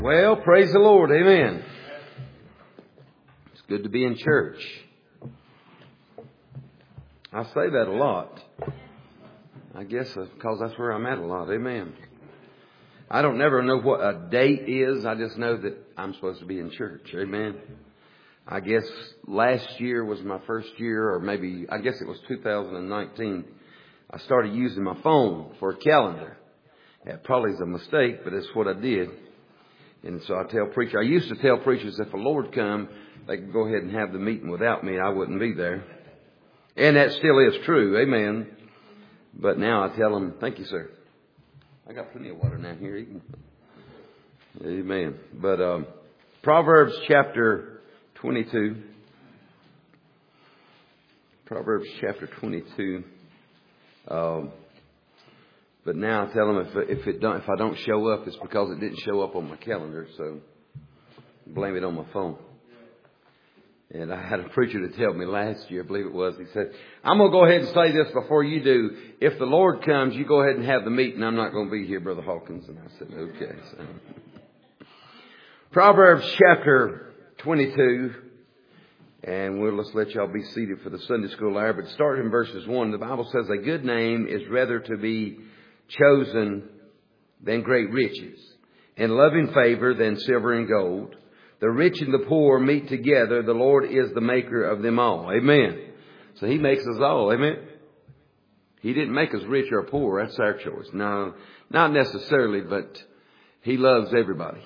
Well, praise the Lord. Amen. It's good to be in church. I say that a lot. I guess because that's where I'm at a lot. Amen. I don't never know what a date is. I just know that I'm supposed to be in church. Amen. I guess last year was my first year, or maybe, I guess it was 2019. I started using my phone for a calendar. That probably is a mistake, but it's what I did. And so I used to tell preachers if the Lord come, they could go ahead and have the meeting without me. I wouldn't be there. And that still is true. Amen. But now I tell them, thank you, sir. I got plenty of water down here. Amen. But Proverbs chapter 22. Proverbs chapter 22. But now I tell them if I don't show up, it's because it didn't show up on my calendar. So blame it on my phone. And I had a preacher to tell me last year, I believe it was, he said, I'm going to go ahead and say this before you do. If the Lord comes, you go ahead and have the meeting. I'm not going to be here, Brother Hawkins. And I said, okay. So. Proverbs chapter 22. And let's let y'all be seated for the Sunday school hour. But starting in verses 1, the Bible says, a good name is rather to be chosen than great riches, and loving favor than silver and gold. The rich and the poor meet together. The Lord is the maker of them all. Amen. So He makes us all. Amen. He didn't make us rich or poor. That's our choice. No, not necessarily, but He loves everybody.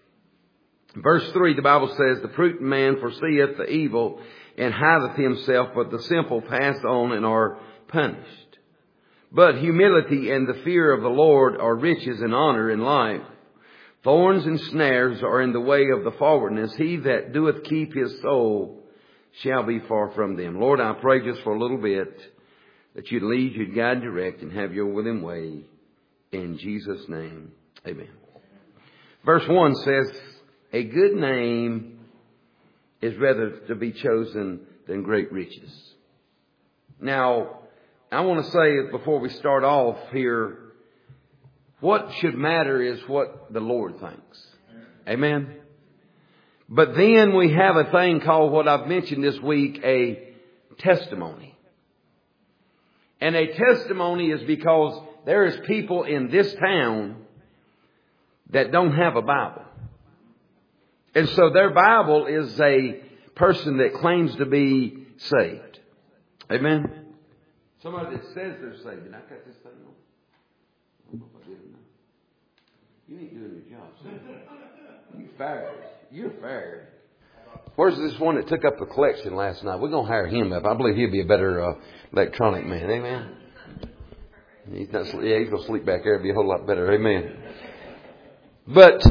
Verse 3, the Bible says, the prudent man foreseeth the evil and hideth himself, but the simple pass on and are punished. But humility and the fear of the Lord are riches and honor in life. Thorns and snares are in the way of the forwardness. He that doeth keep his soul shall be far from them. Lord, I pray just for a little bit that you'd lead, you'd guide, direct, and have your will and way. In Jesus' name, amen. Verse 1 says, a good name is rather to be chosen than great riches. Now, I want to say before we start off here, what should matter is what the Lord thinks. Amen. But then we have a thing called what I've mentioned this week, a testimony. And a testimony is because there is people in this town that don't have a Bible. And so their Bible is a person that claims to be saved. Amen. Somebody that says they're saved. Did I cut this thing on? I don't know if I did or not. You ain't doing your job, son. You fired. You're fired. Where's this one that took up the collection last night? We're going to hire him up. I believe he'll be a better electronic man. Amen. He's going to sleep back there. It'll be a whole lot better. Amen. But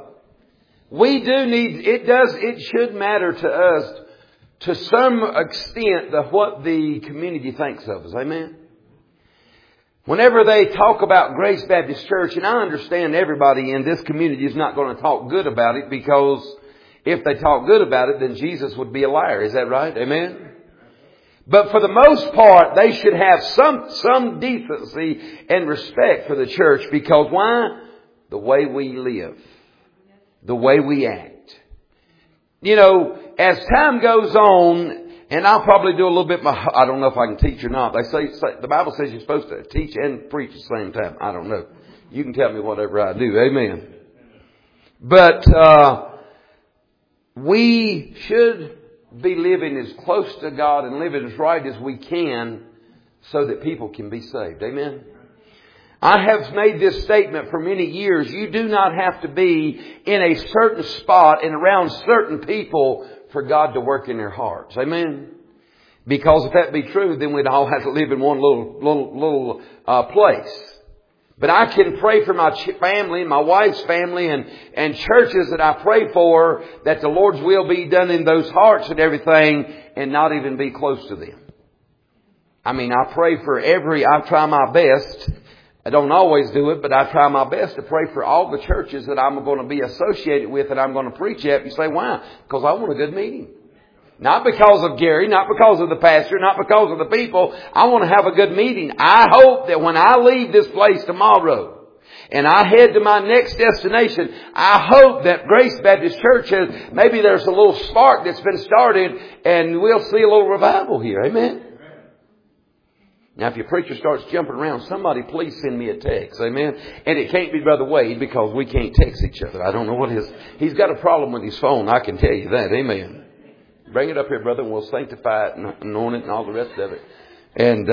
we do need, it should matter to us to some extent what the community thinks of us. Amen. Whenever they talk about Grace Baptist Church, and I understand everybody in this community is not going to talk good about it, because if they talk good about it, then Jesus would be a liar. Is that right? Amen. But for the most part, they should have some decency and respect for the church, because why? The way we live. The way we act. You know, as time goes on, and I'll probably do a little bit, I don't know if I can teach or not. They say the Bible says you're supposed to teach and preach at the same time. I don't know. You can tell me whatever I do. Amen. But we should be living as close to God and living as right as we can so that people can be saved. Amen. I have made this statement for many years. You do not have to be in a certain spot and around certain people for God to work in their hearts. Amen. Because if that be true, then we'd all have to live in one little place. But I can pray for my family, my wife's family, and churches that I pray for, that the Lord's will be done in those hearts and everything, and not even be close to them. I mean, I pray for I try my best. I don't always do it, but I try my best to pray for all the churches that I'm going to be associated with and I'm going to preach at. You say, why? Because I want a good meeting. Not because of Gary, not because of the pastor, not because of the people. I want to have a good meeting. I hope that when I leave this place tomorrow, and I head to my next destination, I hope that Grace Baptist Church has, maybe there's a little spark that's been started and we'll see a little revival here. Amen? Now, if your preacher starts jumping around, somebody please send me a text. Amen? And it can't be Brother Wade because we can't text each other. I don't know what he's got a problem with his phone. I can tell you that. Amen. Bring it up here, brother, and we'll sanctify it and anoint it and all the rest of it. And,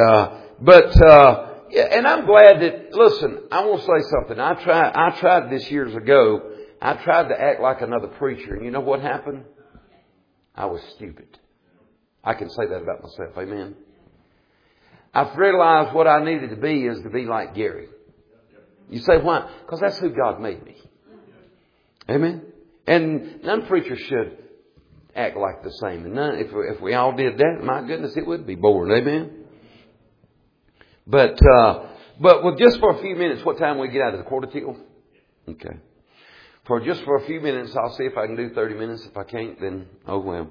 and I'm glad that, listen, I want to say something. I tried this years ago. I tried to act like another preacher. And you know what happened? I was stupid. I can say that about myself. Amen. I've realized what I needed to be is to be like Gary. You say, why? Because that's who God made me. Amen. And none preachers should act like the same. And none, if we all did that, my goodness, it would be boring. Amen. But with just for a few minutes, what time we get out of the quarter till? Okay. For a few minutes, I'll see if I can do 30 minutes. If I can't, then oh well.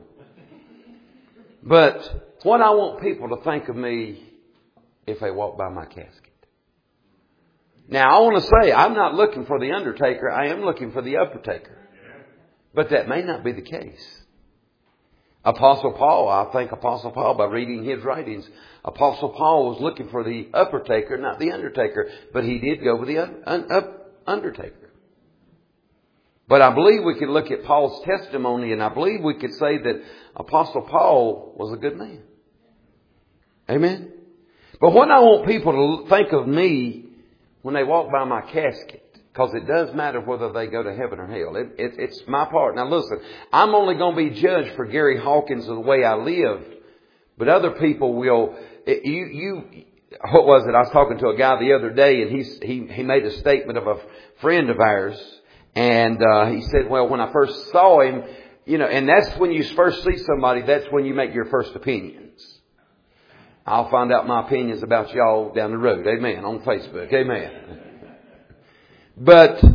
But what I want people to think of me if they walk by my casket. Now, I want to say, I'm not looking for the undertaker. I am looking for the uppertaker. But that may not be the case. Apostle Paul, by reading his writings, Apostle Paul was looking for the uppertaker, not the undertaker. But he did go with the undertaker. But I believe we could look at Paul's testimony, and I believe we could say that Apostle Paul was a good man. Amen? But what I want people to think of me when they walk by my casket, because it does matter whether they go to heaven or hell. It's my part. Now listen, I'm only going to be judged for Gary Hawkins of the way I lived. But other people will, what was it? I was talking to a guy the other day, and he made a statement of a friend of ours. And he said, well, when I first saw him, and that's when you first see somebody, that's when you make your first opinions. I'll find out my opinions about y'all down the road. Amen. On Facebook. Amen. But,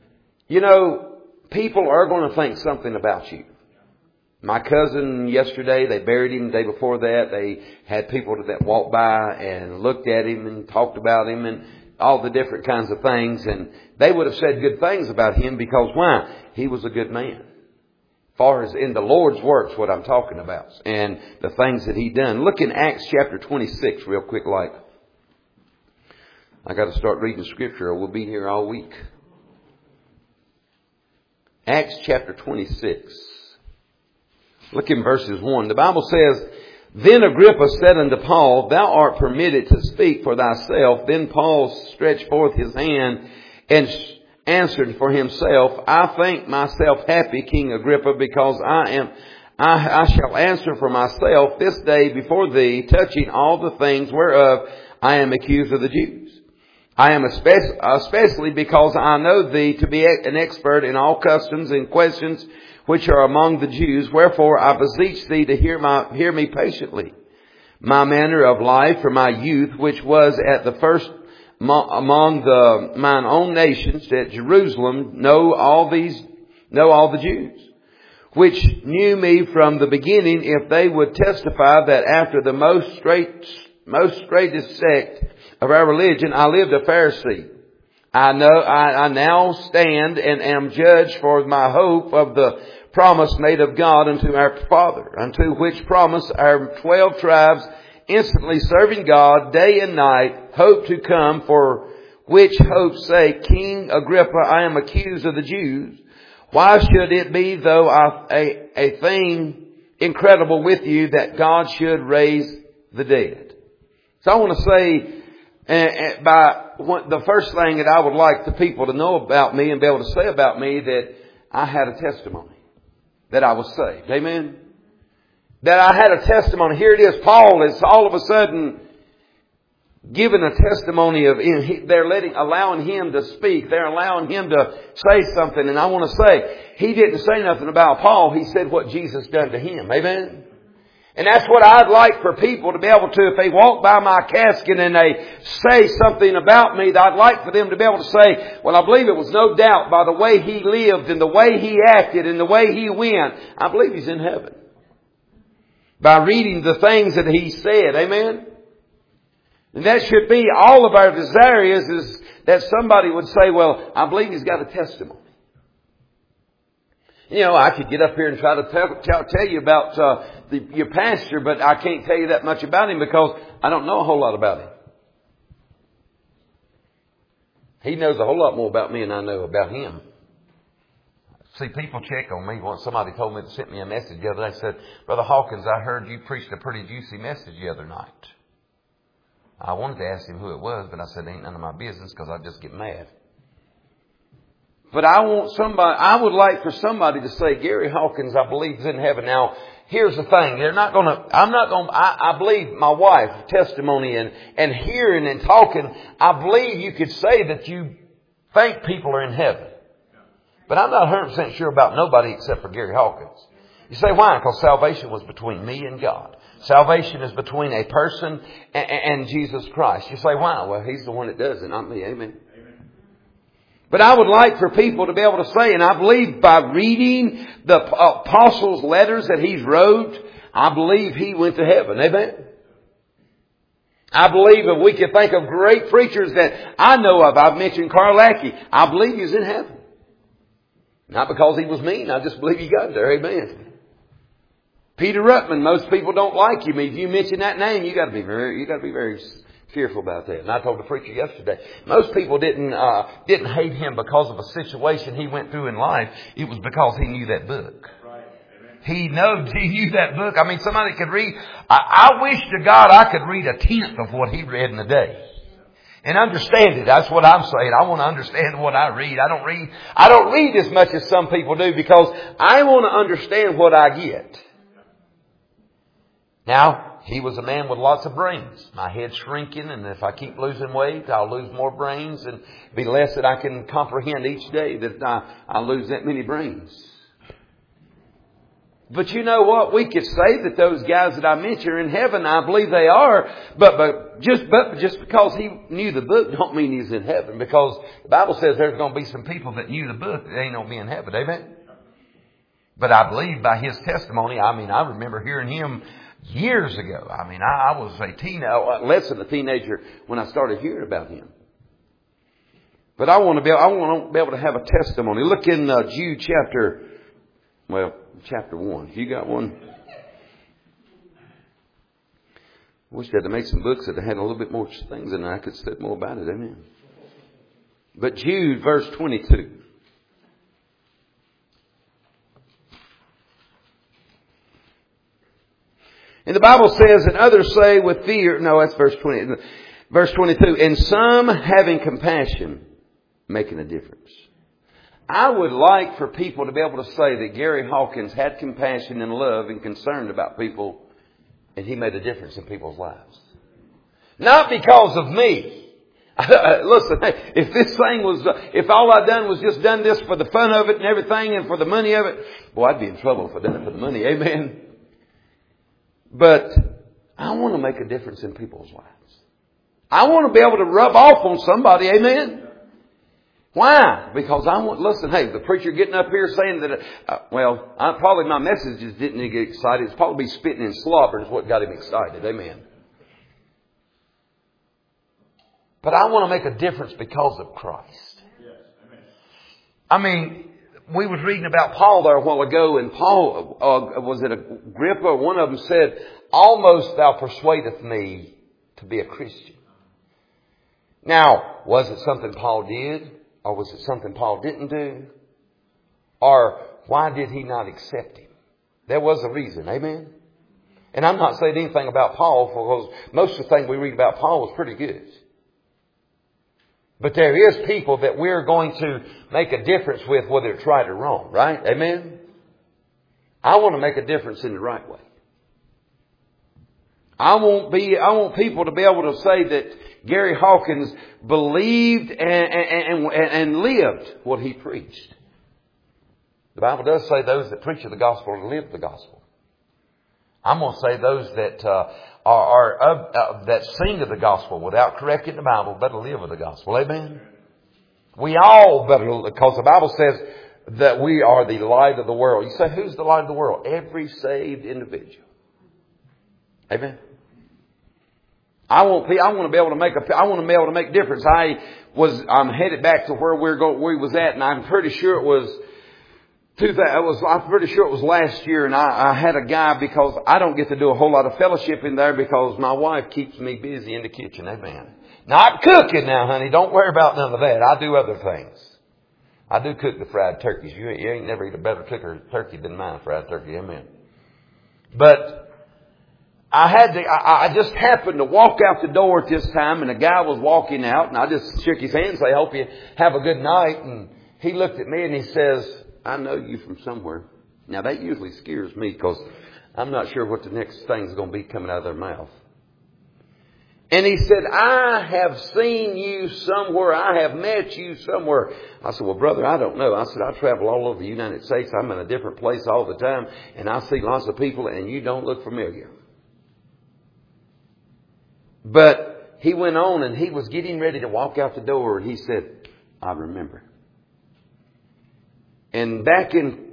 people are going to think something about you. My cousin yesterday, they buried him. The day before that, they had people that walked by and looked at him and talked about him and all the different kinds of things. And they would have said good things about him because why? He was a good man. Far as in the Lord's works, what I'm talking about, and the things that He done. Look in Acts chapter 26 real quick like. I got to start reading Scripture or we'll be here all week. Acts chapter 26. Look in verses 1. The Bible says, Then Agrippa said unto Paul, Thou art permitted to speak for thyself. Then Paul stretched forth his hand and answered for himself, I think myself happy, King Agrippa, because I shall answer for myself this day before thee, touching all the things whereof I am accused of the Jews. I am especially because I know thee to be an expert in all customs and questions which are among the Jews. Wherefore I beseech thee to hear me patiently. My manner of life from my youth, which was at the first among mine own nations at Jerusalem, know all the Jews, which knew me from the beginning, if they would testify that after the most straightest sect of our religion, I lived a Pharisee. I now stand and am judged for my hope of the promise made of God unto our Father, unto which promise our 12 tribes instantly serving God day and night, hope to come, for which hope's sake, King Agrippa, I am accused of the Jews. Why should it be, though a thing incredible with you, that God should raise the dead? So I want to say, the first thing that I would like the people to know about me and be able to say about me, that I had a testimony, that I was saved. Amen? That I had a testimony. Here it is. Paul is all of a sudden giving a testimony of, they're allowing him to speak. They're allowing him to say something. And I want to say, he didn't say nothing about Paul. He said what Jesus done to him. Amen? And that's what I'd like for people to be able to, if they walk by my casket and they say something about me, that I'd like for them to be able to say, well, I believe it was no doubt by the way he lived and the way he acted and the way he went, I believe he's in heaven. By reading the things that he said. Amen? And that should be all of our desire is that somebody would say, well, I believe he's got a testimony. You know, I could get up here and try to tell you about your pastor, but I can't tell you that much about him because I don't know a whole lot about him. He knows a whole lot more about me than I know about him. See, people check on me. Once somebody told me, sent me a message the other day, said, Brother Hawkins, I heard you preached a pretty juicy message the other night. I wanted to ask him who it was, but I said, it ain't none of my business because I'd just get mad. But I would like for somebody to say, Gary Hawkins, I believe, is in heaven. Now, here's the thing. I believe my wife, testimony and hearing and talking, I believe you could say that you think people are in heaven. But I'm not 100% sure about nobody except for Gary Hawkins. You say, why? Because salvation was between me and God. Salvation is between a person and Jesus Christ. You say, why? Well, He's the one that does it, not me. Amen. But I would like for people to be able to say, and I believe by reading the apostles' letters that he's wrote, I believe he went to heaven. Amen? I believe if we could think of great preachers that I know of, I've mentioned Carl Lackey, I believe he's in heaven. Not because he was mean, I just believe he got there. Amen. Peter Ruttman, most people don't like him. If you mention that name, you got to be very fearful about that. And I told the preacher yesterday, most people didn't hate him because of a situation he went through in life. It was because he knew that book. Right. He knew that book. I mean, somebody could read. I wish to God I could read a tenth of what he read in a day. And understand it. That's what I'm saying. I want to understand what I read. I don't read as much as some people do because I want to understand what I get. Now, he was a man with lots of brains. My head's shrinking, and if I keep losing weight, I'll lose more brains and be less that I can comprehend each day that I lose that many brains. But you know what? We could say that those guys that I mentioned are in heaven. I believe they are. But just because he knew the book don't mean he's in heaven. Because the Bible says there's going to be some people that knew the book that ain't going to be in heaven. Amen? But I believe by his testimony, I remember hearing him years ago. I was less than a teenager when I started hearing about him. But I want to be able to have a testimony. Look in Jude chapter 1. If you got one. I wish they'd have made some books that had a little bit more things in there. I could say more about it. Amen. But Jude, verse 22. And the Bible says, and others say with fear. No, that's verse 20. Verse 22. And some having compassion, making a difference. I would like for people to be able to say that Gary Hawkins had compassion and love and concern about people, and he made a difference in people's lives. Not because of me. Listen, if this thing was, if all I'd done was just done this for the fun of it and everything and for the money of it, boy, I'd be in trouble if I'd done it for the money. Amen. But I want to make a difference in people's lives. I want to be able to rub off on somebody. Amen. Why? Because the preacher getting up here saying that, probably my messages didn't get excited. It's probably spitting and slobbering is what got him excited. Amen. But I want to make a difference because of Christ. Yes, amen. We was reading about Paul there a while ago, and Paul, was it Agrippa? One of them said, almost thou persuadeth me to be a Christian. Now, was it something Paul did? Or was it something Paul didn't do? Or why did he not accept him? There was a reason. Amen? And I'm not saying anything about Paul because most of the things we read about Paul was pretty good. But there is people that we're going to make a difference with whether it's right or wrong. Right? Amen? I want to make a difference in the right way. I want people to be able to say that Gary Hawkins believed and lived what he preached. The Bible does say those that preach the gospel live the gospel. I'm going to say those that that sing of the gospel without correcting the Bible better live with the gospel. Amen. We all better, because the Bible says that we are the light of the world. You say, who's the light of the world? Every saved individual. Amen. I want to be able to make a difference. I'm headed back to where we was at, and I'm pretty sure it was last year, and I had a guy, because I don't get to do a whole lot of fellowship in there because my wife keeps me busy in the kitchen. Amen. Not cooking now, honey. Don't worry about none of that. I do other things. I do cook the fried turkeys. You ain't never eat a better turkey than mine, fried turkey. Amen. But I just happened to walk out the door at this time, and a guy was walking out, and I just shook his hand and said, "I hope you have a good night." And he looked at me and he says, "I know you from somewhere." Now that usually scares me, because I'm not sure what the next thing's going to be coming out of their mouth. And he said, "I have seen you somewhere. I have met you somewhere." I said, "Well, brother, I don't know." I said, "I travel all over the United States. I'm in a different place all the time, and I see lots of people, and you don't look familiar." But he went on, and he was getting ready to walk out the door, and he said, "I remember." And back in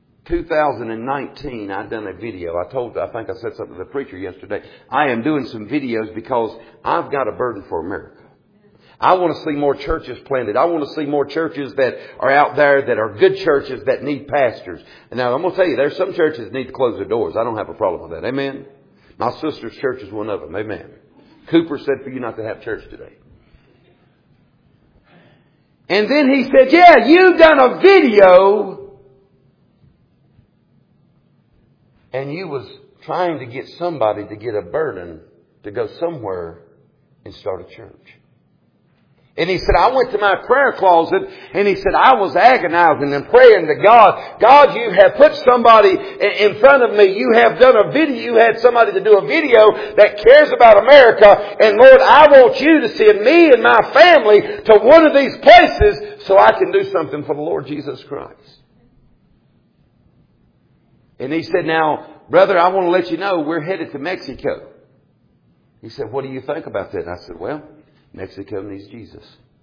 2019, I'd done a video. I think I said something to the preacher yesterday. I am doing some videos because I've got a burden for America. I want to see more churches planted. I want to see more churches that are out there that are good churches that need pastors. And now I'm going to tell you, there's some churches that need to close their doors. I don't have a problem with that. Amen. My sister's church is one of them. Amen. Cooper said for you not to have church today. And then he said, "Yeah, you've done a video. And you was trying to get somebody to get a burden to go somewhere and start a church." And he said, "I went to my prayer closet," and he said, "I was agonizing and praying to God. God, you have put somebody in front of me. You have done a video. You had somebody to do a video that cares about America. And Lord, I want you to send me and my family to one of these places so I can do something for the Lord Jesus Christ." And he said, "Now, brother, I want to let you know we're headed to Mexico." He said, "What do you think about that?" And I said, "Well, Mexico needs Jesus."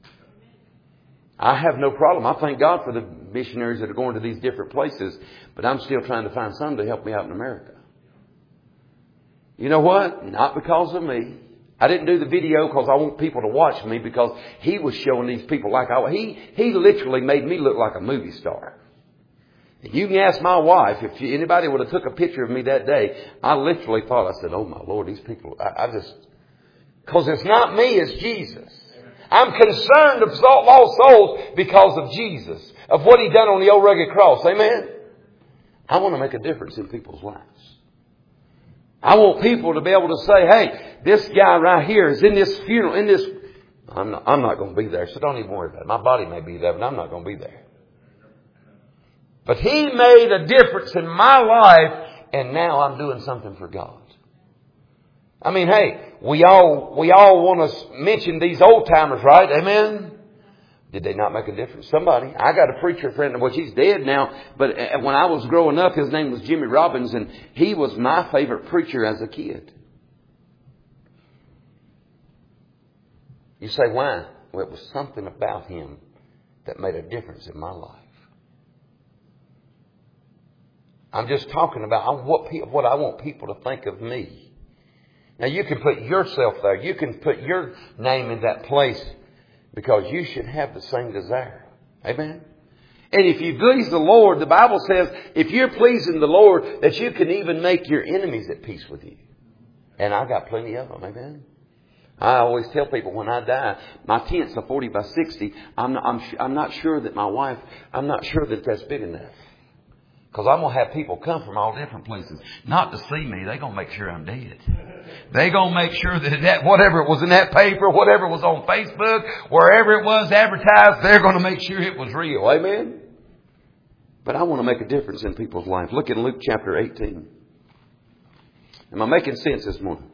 I have no problem. I thank God for the missionaries that are going to these different places, but I'm still trying to find some to help me out in America. You know what? Not because of me. I didn't do the video because I want people to watch me, because he was showing these people like he literally made me look like a movie star. You can ask my wife, if anybody would have took a picture of me that day, I literally thought, I said, "Oh my Lord, these people," because it's not me, it's Jesus. I'm concerned of lost souls because of Jesus, of what He done on the old rugged cross. Amen? I want to make a difference in people's lives. I want people to be able to say, "Hey, this guy right here is in this funeral, I'm not going to be there, so don't even worry about it. My body may be there, but I'm not going to be there. But he made a difference in my life, and now I'm doing something for God." I mean, hey, we all want to mention these old timers, right? Amen? Did they not make a difference? Somebody. I got a preacher friend, which he's dead now, but when I was growing up, his name was Jimmy Robbins, and he was my favorite preacher as a kid. You say, why? Well, it was something about him that made a difference in my life. I'm just talking about what I want people to think of me. Now, you can put yourself there. You can put your name in that place, because you should have the same desire. Amen? And if you please the Lord, the Bible says, if you're pleasing the Lord, that you can even make your enemies at peace with you. And I got plenty of them. Amen? I always tell people when I die, my tent's a 40 by 60. I'm not sure that my wife, I'm not sure that that's big enough. Because I'm going to have people come from all different places. Not to see me. They're going to make sure I'm dead. They're going to make sure that whatever was in that paper, whatever was on Facebook, wherever it was advertised, they're going to make sure it was real. Amen? But I want to make a difference in people's lives. Look in Luke chapter 18. Am I making sense this morning?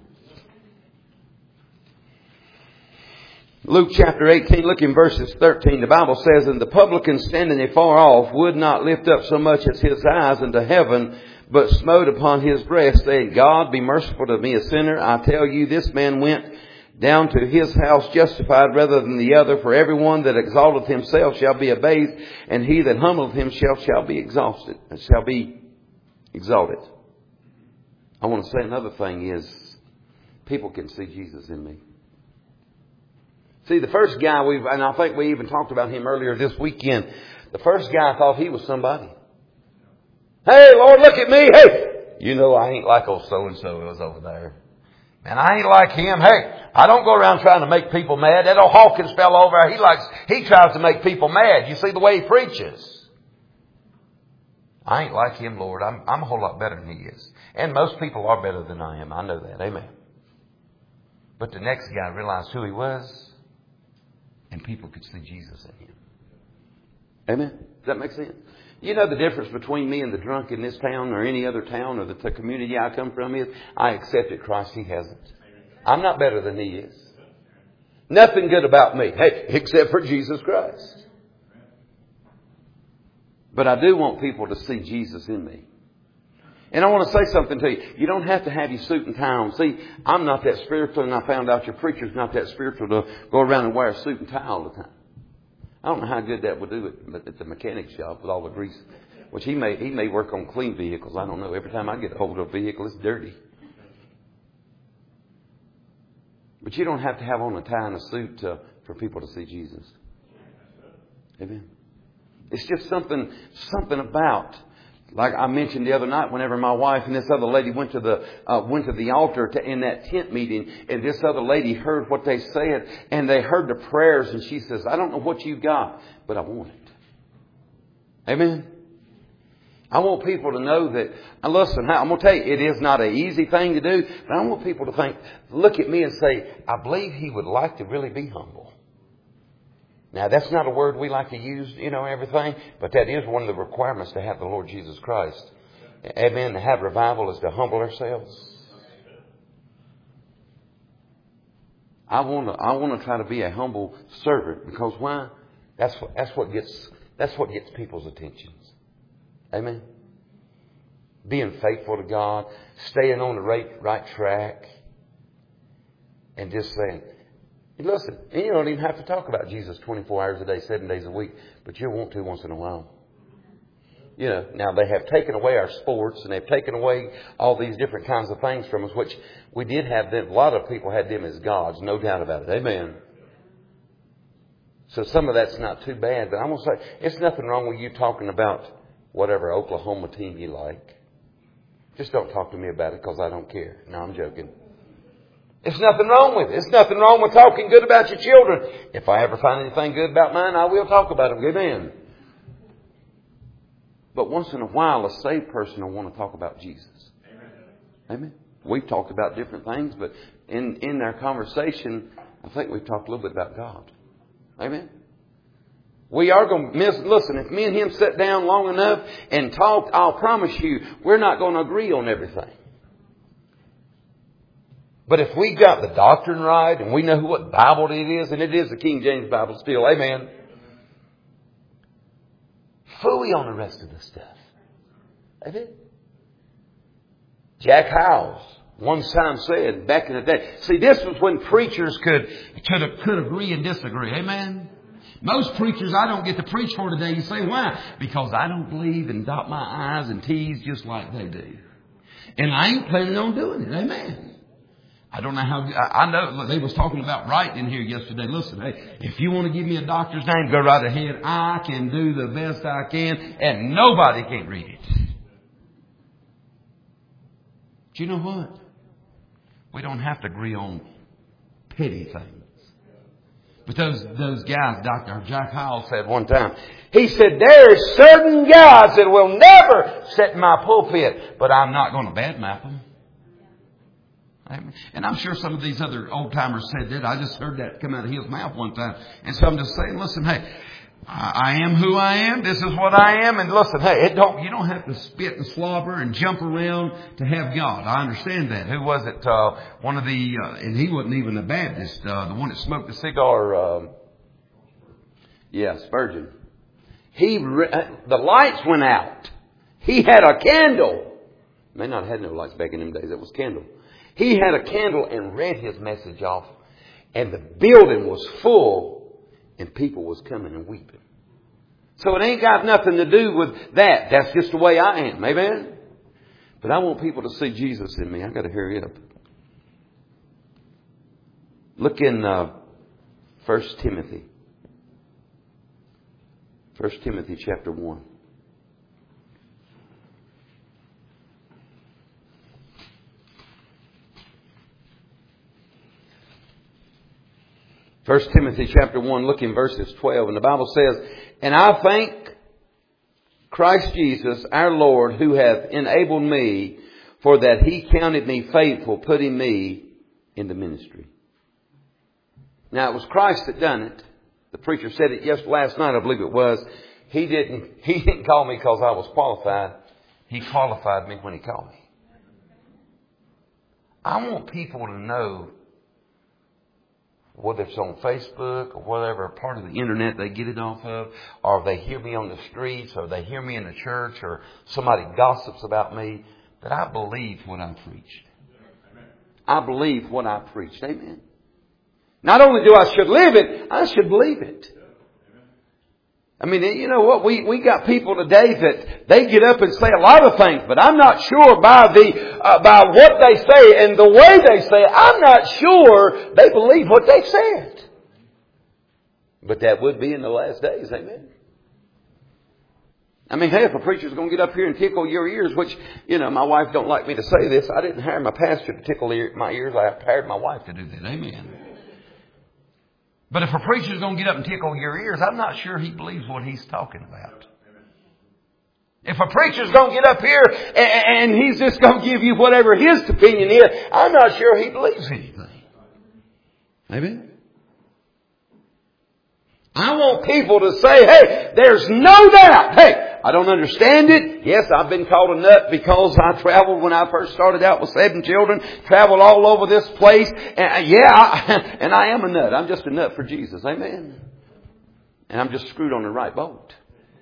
Luke chapter 18, look in verses 13. The Bible says, "And the publican standing afar off would not lift up so much as his eyes unto heaven, but smote upon his breast, saying, God, be merciful to me, a sinner. I tell you, this man went down to his house justified rather than the other. For everyone that exalteth himself shall be abased, and he that humbleth himself shall be exalted. I want to say another thing is, people can see Jesus in me. See, the first guy and I think we even talked about him earlier this weekend. The first guy thought he was somebody. Hey, Lord, look at me. Hey, you know I ain't like old so-and-so who was over there. And I ain't like him. Hey, I don't go around trying to make people mad. That old Hawkins fell over. He tries to make people mad. You see the way he preaches. I ain't like him, Lord. I'm a whole lot better than he is. And most people are better than I am. I know that. Amen. But the next guy realized who he was. And people could see Jesus in him. Amen. Does that make sense? You know the difference between me and the drunk in this town or any other town or the community I come from is I accepted Christ. He hasn't. I'm not better than he is. Nothing good about me. Hey, except for Jesus Christ. But I do want people to see Jesus in me. And I want to say something to you. You don't have to have your suit and tie on. See, I'm not that spiritual, and I found out your preacher's not that spiritual to go around and wear a suit and tie all the time. I don't know how good that would do at the mechanic shop with all the grease. Which he may work on clean vehicles. I don't know. Every time I get a hold of a vehicle, it's dirty. But you don't have to have on a tie and a suit for people to see Jesus. Amen. It's just something about, like I mentioned the other night, whenever my wife and this other lady went to the altar in that tent meeting, and this other lady heard what they said, and they heard the prayers, and she says, I don't know what you got, but I want it. Amen. I want people to know that, listen, I'm going to tell you, it is not an easy thing to do, but I want people to look at me and say, I believe he would like to really be humble. Now, that's not a word we like to use, everything, but that is one of the requirements to have the Lord Jesus Christ. Amen. To have revival is to humble ourselves. I want to try to be a humble servant because why? That's what gets people's attentions. Amen. Being faithful to God, staying on the right track, and just saying, listen, you don't even have to talk about Jesus 24 hours a day, 7 days a week, but you'll want to once in a while. Now they have taken away our sports and they've taken away all these different kinds of things from us, which we did have them. A lot of people had them as gods, no doubt about it. Amen. So some of that's not too bad, but I'm going to say, it's nothing wrong with you talking about whatever Oklahoma team you like. Just don't talk to me about it because I don't care. No, I'm joking. It's nothing wrong with it. It's nothing wrong with talking good about your children. If I ever find anything good about mine, I will talk about them. Amen. But once in a while, a saved person will want to talk about Jesus. Amen. We've talked about different things, but in our conversation, I think we've talked a little bit about God. Amen. We are going to listen, if me and him sit down long enough and talk, I'll promise you, we're not going to agree on everything. But if we got the doctrine right and we know what Bible it is, and it is the King James Bible still, amen. Phooey on the rest of the stuff. Amen. Jack Howes one time said back in the day, see, this was when preachers could agree and disagree. Amen. Most preachers I don't get to preach for today. You say, why? Because I don't believe and dot my I's and T's just like they do. And I ain't planning on doing it. Amen. I don't know how, I know they was talking about right in here yesterday. Listen, hey, if you want to give me a doctor's name, go right ahead. I can do the best I can and nobody can read it. Do you know what? We don't have to agree on petty things. But those guys, Dr. Jack Howell said one time, he said, there are certain guys that will never sit in my pulpit, but I'm not going to badmouth them. And I'm sure some of these other old timers said that. I just heard that come out of his mouth one time. And so I'm just saying, listen, hey, I am who I am. This is what I am. And listen, hey, you don't have to spit and slobber and jump around to have God. I understand that. Who was it? One of the, and he wasn't even a Baptist, the one that smoked a cigar, Spurgeon. The lights went out. He had a candle. May not have had no lights back in them days. It was candle. He had a candle and read his message off. And the building was full. And people was coming and weeping. So it ain't got nothing to do with that. That's just the way I am. Amen? But I want people to see Jesus in me. I got to hurry up. Look in 1 Timothy. 1 Timothy chapter 1. First Timothy chapter 1, look in verses 12. And the Bible says, "And I thank Christ Jesus our Lord, who hath enabled me, for that He counted me faithful, putting me in the ministry." Now it was Christ that done it. The preacher said it last night, I believe it was. He didn't call me because I was qualified. He qualified me when He called me. I want people to know, whether it's on Facebook or whatever part of the internet they get it off of, or they hear me on the streets, or they hear me in the church, or somebody gossips about me, that I believe what I preached. I believe what I preached. Amen. Not only do I should live it, I should believe it. I mean, you know what? We got people today that they get up and say a lot of things, but I'm not sure by what they say and the way they say it, I'm not sure they believe what they said. But that would be in the last days. Amen. I mean, hey, if a preacher's going to get up here and tickle your ears, which, you know, my wife don't like me to say this. I didn't hire my pastor to tickle my ears. I hired my wife to do that. Amen. But if a preacher's going to get up and tickle your ears, I'm not sure he believes what he's talking about. If a preacher's going to get up here and he's just going to give you whatever his opinion is, I'm not sure he believes anything. Amen. I want people to say, hey, there's no doubt. Hey, I don't understand it. Yes, I've been called a nut because I traveled when I first started out with 7 children. Traveled all over this place. And and I am a nut. I'm just a nut for Jesus. Amen. And I'm just screwed on the right boat.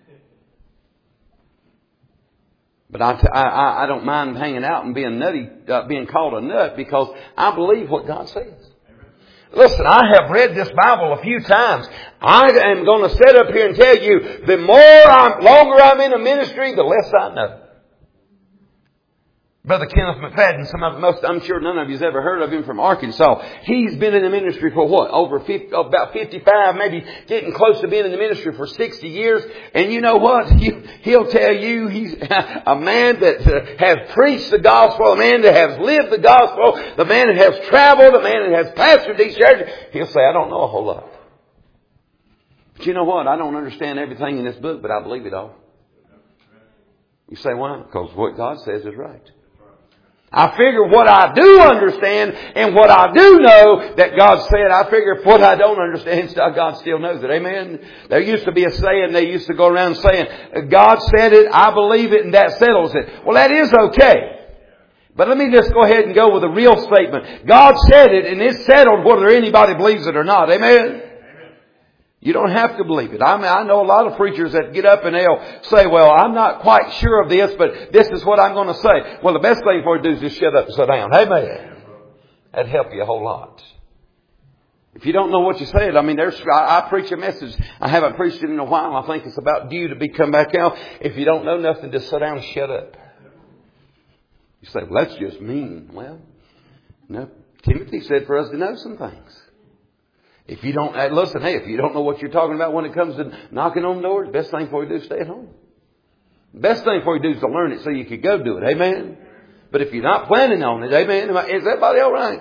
But I don't mind hanging out and being nutty, being called a nut, because I believe what God says. Listen, I have read this Bible a few times. I am going to sit up here and tell you, the longer I'm in a ministry, the less I know. Brother Kenneth McFadden, I'm sure none of you's ever heard of him, from Arkansas. He's been in the ministry for what? About 55, maybe getting close to being in the ministry for 60 years. And you know what? He'll tell you he's a man that has preached the gospel, a man that has lived the gospel, the man that has traveled, a man that has pastored these churches. He'll say, I don't know a whole lot. But you know what? I don't understand everything in this book, but I believe it all. You say, why? Because what God says is right. I figure what I do understand and what I do know that God said, I figure what I don't understand, God still knows it. Amen. There used to be a saying, they used to go around saying, God said it, I believe it, and that settles it. Well, that is okay. But let me just go ahead and go with a real statement. God said it, and it's settled whether anybody believes it or not. Amen. You don't have to believe it. I know a lot of preachers that get up and they'll say, well, I'm not quite sure of this, but this is what I'm going to say. Well, the best thing for you to do is just shut up and sit down. Amen. That'd help you a whole lot. If you don't know what you said, I mean, I preach a message. I haven't preached it in a while. I think it's about due to come back out. If you don't know nothing, just sit down and shut up. You say, well, that's just mean. Well, no. Timothy said for us to know some things. If you don't, listen, hey, if you don't know what you're talking about when it comes to knocking on doors, best thing for you to do is stay at home. Best thing for you to do is to learn it so you could go do it. Amen. But if you're not planning on it, amen, is everybody all right?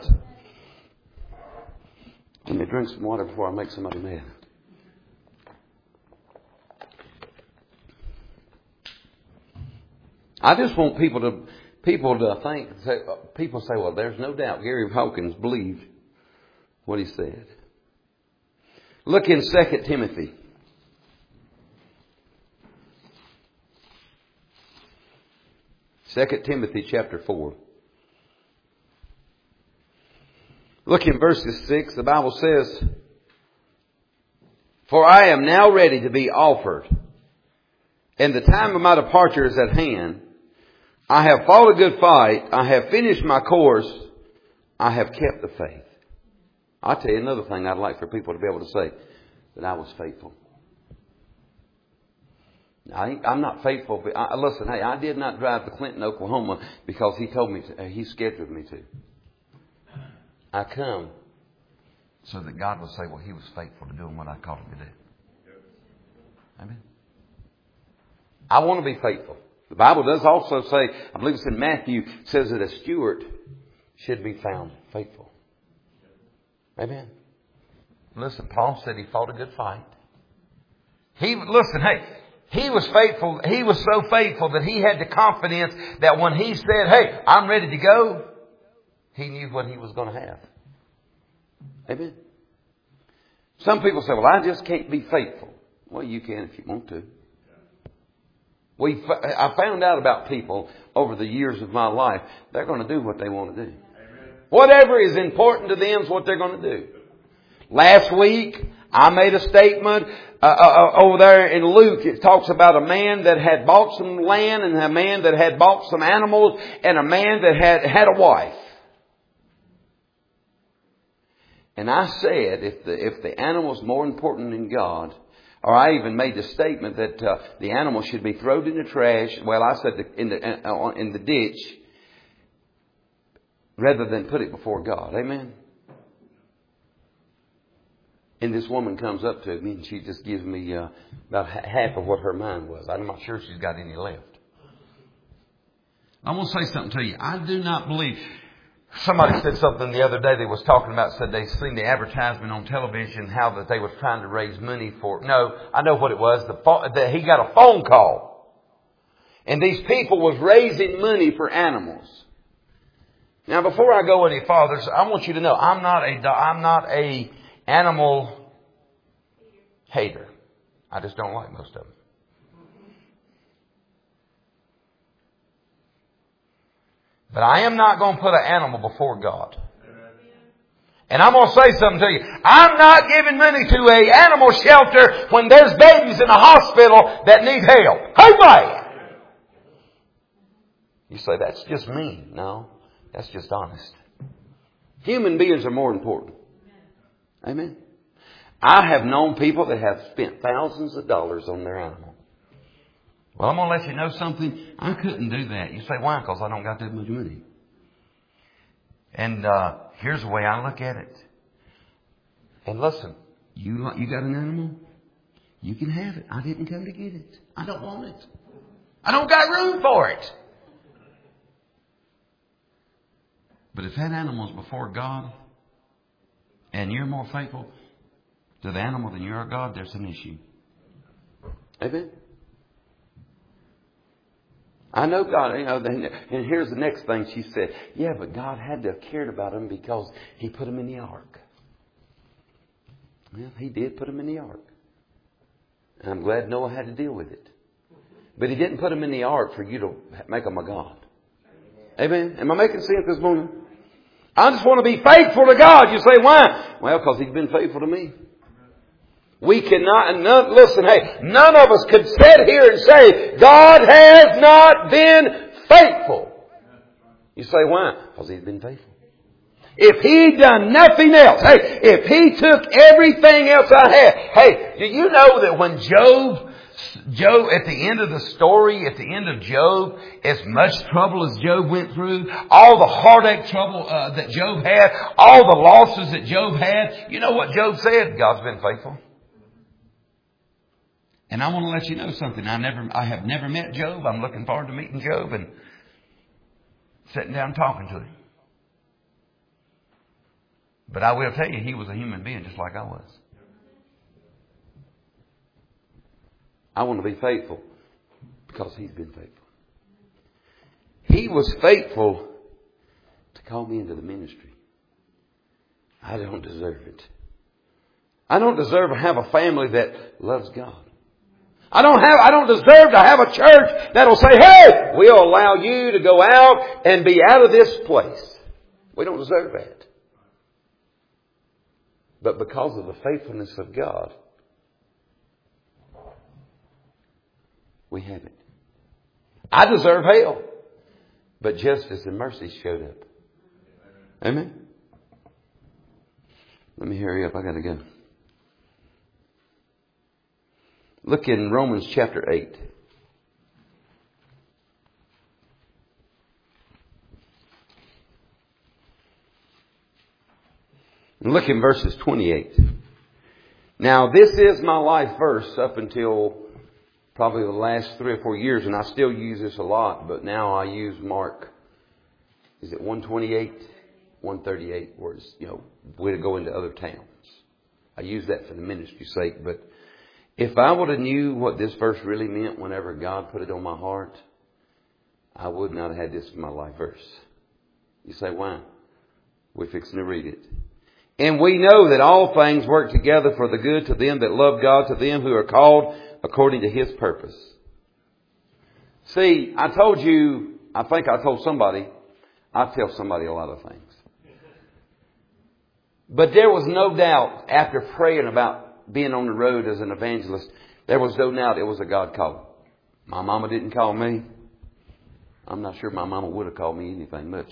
Let me drink some water before I make somebody mad. I just want people to think, people say, well, there's no doubt Gary Hawkins believed what he said. Look in 2 Timothy. 2 Timothy chapter 4. Look in verses 6. The Bible says, for I am now ready to be offered, and the time of my departure is at hand. I have fought a good fight. I have finished my course. I have kept the faith. I'll tell you another thing I'd like for people to be able to say, that I was faithful. I'm not faithful. But listen, hey, I did not drive to Clinton, Oklahoma because he told me to. He scheduled me to. I come so that God will say, well, he was faithful to doing what I called him to do. Amen. I want to be faithful. The Bible does also say, I believe it's in Matthew, it says that a steward should be found faithful. Amen. Listen, Paul said he fought a good fight. He was faithful. He was so faithful that he had the confidence that when he said, hey, I'm ready to go, he knew what he was going to have. Amen. Some people say, well, I just can't be faithful. Well, you can if you want to. I found out about people over the years of my life. They're going to do what they want to do. Amen. Whatever is important to them is what they're going to do. Last week, I made a statement over there in Luke. It talks about a man that had bought some land and a man that had bought some animals and a man that had a wife. And I said, if the animal is more important than God, or I even made the statement that the animal should be thrown in the trash. Well, I said in the ditch rather than put it before God. Amen. And this woman comes up to me and she just gives me about half of what her mind was. I'm not sure she's got any left. I want to say something to you. I do not believe. Somebody said something the other day they was talking about, said they seen the advertisement on television, how that they was trying to raise money for. No, I know what it was. He got a phone call. And these people was raising money for animals. Now, before I go any farther, I want you to know, I'm not a animal hater. I just don't like most of them. But I am not going to put an animal before God. And I'm going to say something to you. I'm not giving money to an animal shelter when there's babies in a hospital that need help. Amen. You say, that's just mean. No, that's just honest. Human beings are more important. Amen. I have known people that have spent thousands of dollars on their animal. Well, I'm going to let you know something. I couldn't do that. You say, why? Because I don't got that much money. And here's the way I look at it. And listen, you got an animal? You can have it. I didn't come to get it. I don't want it. I don't got room for it. But if that animal's before God and you're more faithful to the animal than you are God, there's an issue. Amen. I know God, and here's the next thing she said. Yeah, but God had to have cared about him because he put him in the ark. Well, he did put him in the ark. And I'm glad Noah had to deal with it. But he didn't put him in the ark for you to make him a God. Amen? Am I making sense this morning? I just want to be faithful to God. You say, why? Well, because he's been faithful to me. We cannot, and none of us could sit here and say, God has not been faithful. You say, why? Because he's been faithful. If he'd done nothing else, if he took everything else I had, do you know that when Job, at the end of the story, at the end of Job, as much trouble as Job went through, all the heartache trouble that Job had, all the losses that Job had, you know what Job said? God's been faithful. And I want to let you know something. I have never met Job. I'm looking forward to meeting Job and sitting down talking to him. But I will tell you, he was a human being just like I was. I want to be faithful because he's been faithful. He was faithful to call me into the ministry. I don't deserve it. I don't deserve to have a family that loves God. I don't deserve to have a church that'll say, hey, we'll allow you to go out and be out of this place. We don't deserve that. But because of the faithfulness of God, we have it. I deserve hell. But justice and mercy showed up. Amen? Let me hurry up. I got to go. Look in Romans chapter 8. And look in verses 28. Now, this is my life verse up until probably the last 3 or 4 years, and I still use this a lot, but now I use Mark, is it 128? 138, where it's, way to go into other towns. I use that for the ministry's sake, but if I would have knew what this verse really meant whenever God put it on my heart, I would not have had this as my life verse. You say, why? We're fixing to read it. And we know that all things work together for the good to them that love God, to them who are called according to His purpose. See, I told you, I think I told somebody, I tell somebody a lot of things. But there was no doubt, after praying about being on the road as an evangelist, there was no doubt it was a God call. My mama didn't call me. I'm not sure my mama would have called me anything much.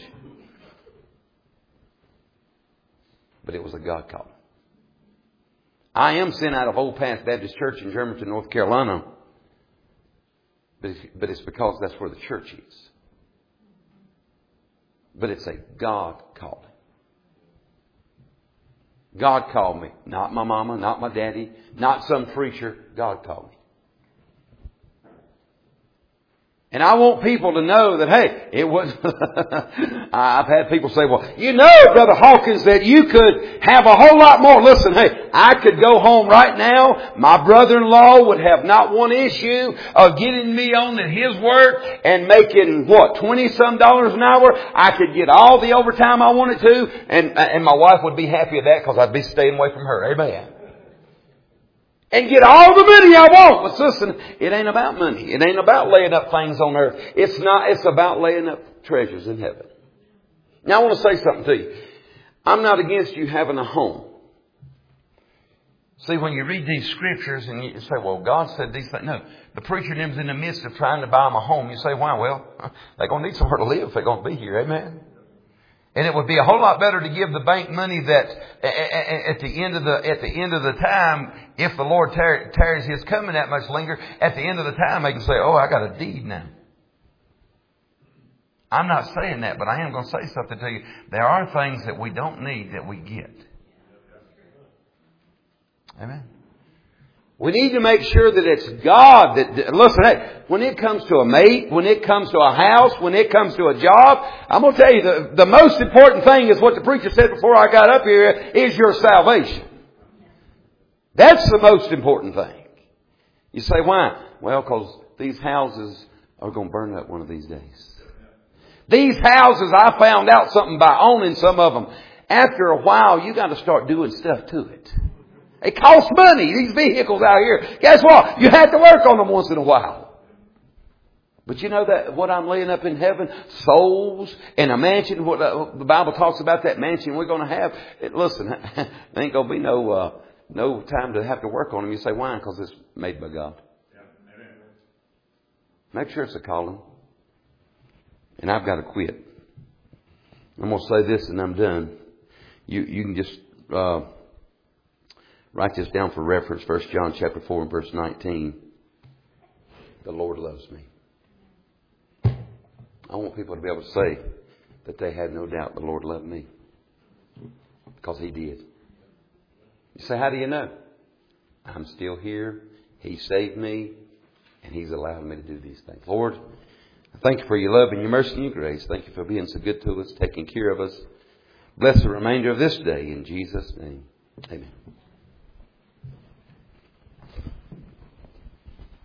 But it was a God call. I am sent out of Old Path Baptist Church in Germantown, North Carolina. But it's because that's where the church is. But it's a God calling. God called me. Not my mama, not my daddy, not some preacher. God called me. And I want people to know that, hey, it was, I've had people say, well, Brother Hawkins, that you could have a whole lot more. Listen, hey, I could go home right now. My brother-in-law would have not one issue of getting me on to his work and making, $20-some an hour. I could get all the overtime I wanted to. And my wife would be happy with that because I'd be staying away from her. Amen. And get all the money I want. But listen, it ain't about money. It ain't about laying up things on earth. It's not. It's about laying up treasures in heaven. Now I want to say something to you. I'm not against you having a home. See, when you read these scriptures and you say, well, God said these things. No, the preacher them's in the midst of trying to buy them a home. You say, why? Well, they're going to need somewhere to live if they're going to be here. Amen. And it would be a whole lot better to give the bank money that at the end of the time, if the Lord tarries His coming that much longer, at the end of the time they can say, oh, I got a deed now. I'm not saying that, but I am going to say something to you. There are things that we don't need that we get. Amen. We need to make sure that it's God that, listen, hey, when it comes to a mate, when it comes to a house, when it comes to a job, I'm going to tell you the most important thing is what the preacher said before I got up here, is your salvation. That's the most important thing. You say, why? Well, because these houses are going to burn up one of these days. These houses, I found out something by owning some of them. After a while, you got to start doing stuff to it. It costs money. These vehicles out here. Guess what? You have to work on them once in a while. But you know that what I'm laying up in heaven, souls and a mansion. What the Bible talks about that mansion we're going to have. Listen, there ain't going to be no time to have to work on them. You say why? Because it's made by God. Make sure it's a calling. And I've got to quit. I'm going to say this and I'm done. You can just write this down for reference. 1 John chapter 4 and verse 19. The Lord loves me. I want people to be able to say that they had no doubt the Lord loved me. Because He did. You say, how do you know? I'm still here. He saved me. And He's allowed me to do these things. Lord, thank You for Your love and Your mercy and Your grace. Thank You for being so good to us, taking care of us. Bless the remainder of this day in Jesus' name. Amen.